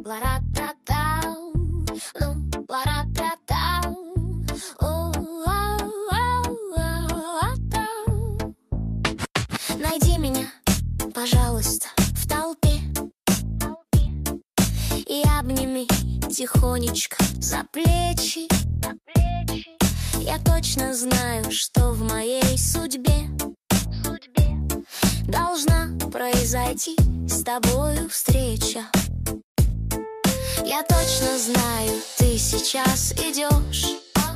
Ла-ра-та-тау, ну, ла-ра-та-тау, о-ау-ау-ау-ау. Найди меня, пожалуйста, в толпе и обними тихонечко за плечи. Я точно знаю, что в моей судьбе должна произойти с тобою встреча. Я точно знаю, ты сейчас идешь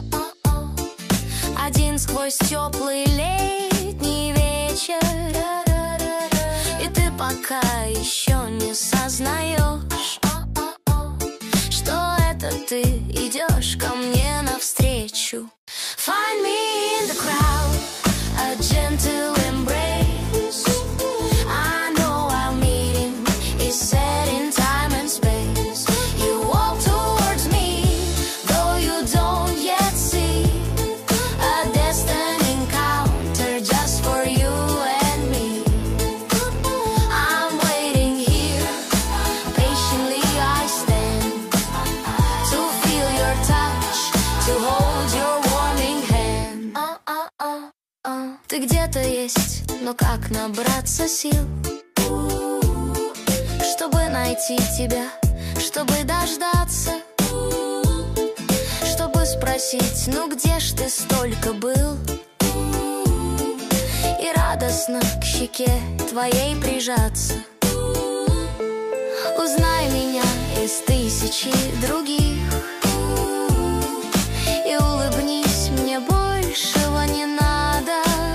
один сквозь теплый летний вечер, и ты пока еще не сознаешь, что это ты идешь ко мне навстречу. Find me in the crowd, a gentle embrace. I know our meeting is set in time and space. You walk towards me, though you don't yet see a destined encounter just for you and me. I'm waiting here, patiently I stand to feel your touch, to hold your warming hand. Ты где-то есть, но как набраться сил, чтобы найти тебя, чтобы дождаться, чтобы спросить, ну где ж ты столько был, и радостно к щеке твоей прижаться. Узнай меня из тысячи других и улыбнись, мне большего не надо.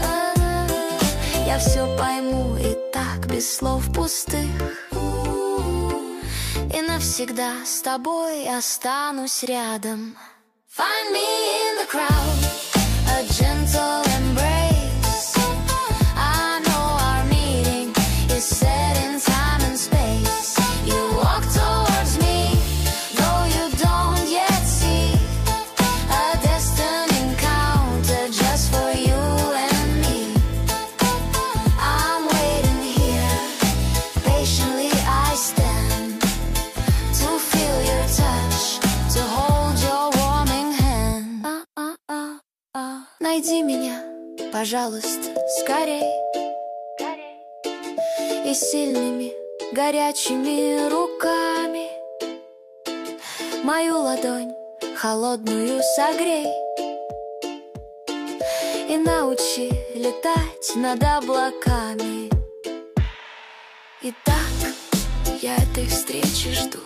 Я все пойму и так без слов пустых, и навсегда с тобой останусь рядом. Find me in the crowd, a gentle embrace. I know our meeting is set in time and space. You walk towards me, though you don't yet see a destined encounter just for you and me. I'm waiting here, patiently I stand to feel your touch, to hold your warming hand. Найди меня, пожалуйста, скорей, и сильными горячими руками мою ладонь холодную согрей и научи летать над облаками. Итак, я этой встречи жду,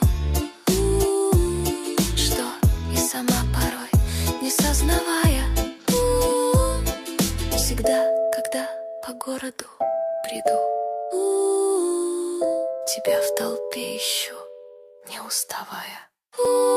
что и сама порой не сознавая, всегда, когда по городу приду, тебя в толпе ищу, не уставая.